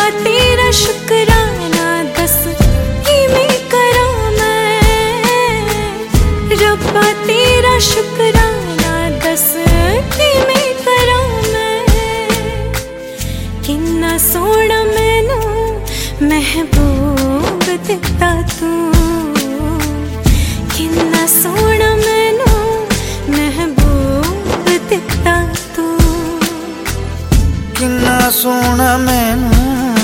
तेरा शुकराना दस किवें करां मैं। रब्बा तेरा शुकराना दस किवें करां मैं। किन्ना सोहना मैनू महबूब दिता तू, किन्ना सोहना मैनू महबूब दिता तू। किन्ना सोहना मैनू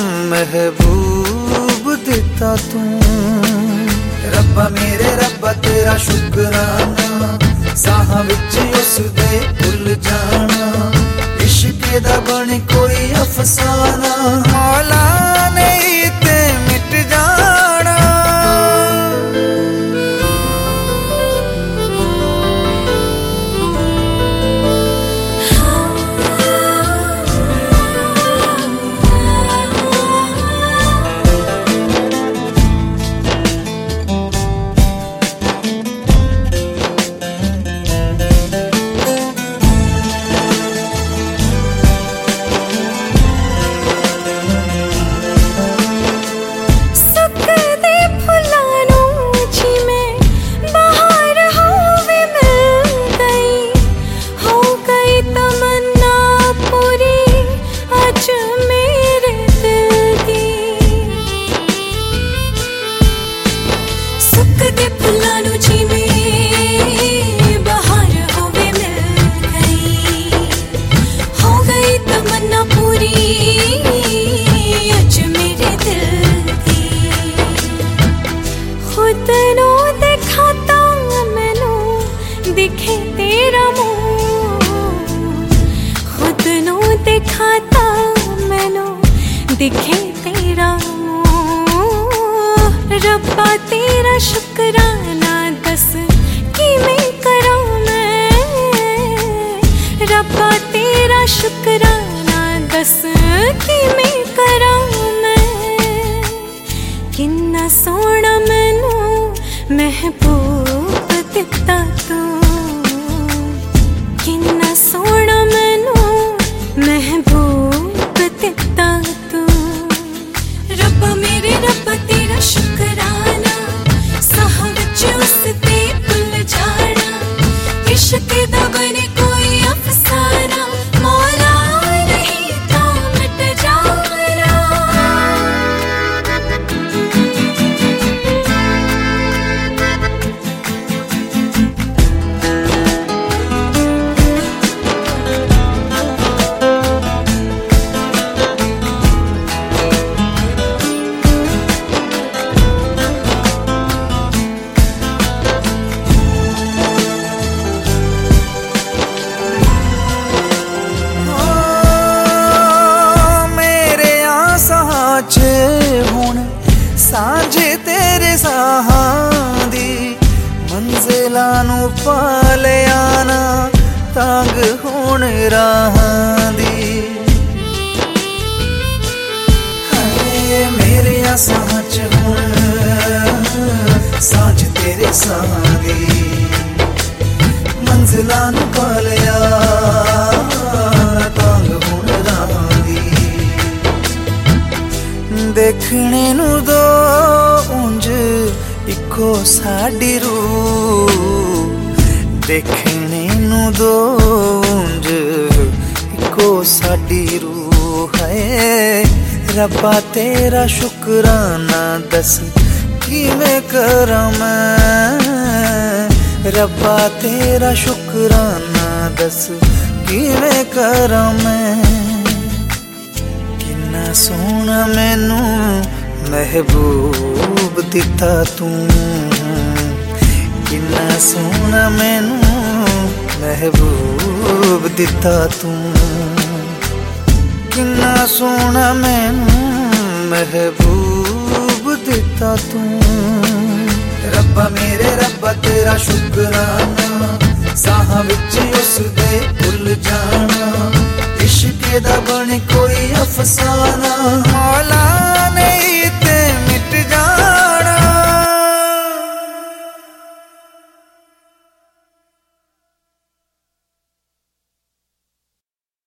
महबूब दिता तू। रब्बा मेरे रब्बा तेरा शुकराना, साहां विच उस दे भुल जाना। इश्क दा बन कोई अफसाना, मौला नहीं ते मिट जाना। दिखे तेरा मुँह, खुद नू दिखाता मैनू दिखे तेरा मुँह। रब्बा तेरा शुकराना दस किवें करां मैं। रब्बा तेरा शुकराना दस किवें करां मैं। किन्ना सोहना मैनू महबूब दिता तू, किन्ना सोहना मैनू महबूब दिता तू। रब्बा मेरे रब्बा तेरा शुकराना, साहां विच उस ते भुल जाना। इश्क दा बने कोई अफसाना, मौला नहीं तो मिट जाना। सांझे तेरे साहां दी मंजिलां नू पा लियाना, तंग होण राहां दी। हाय मेरे साहां च हुण सांझ तेरे साहां दी मंजिलां नू पा लिया, तंग होण राहां दी। देखने नू दो उंज इको साडी रूह, देखने नू दो उंज इको साडी रूह है। रब्बा तेरा शुकराना दस किवें करां मैं। रब्बा तेरा शुकराना दस किवें करां मैं। किन्ना सोहना मैनू महबूब दिता तू, किन्ना सोहना मैनू महबूब दिता तू। किन्ना सोहना मैनू महबूब दिता तू। रब्बा मेरे रब्बा तेरा शुकराना, साहां विच उस दे भुल जाना। इश्क दा बन कोई अफसाना।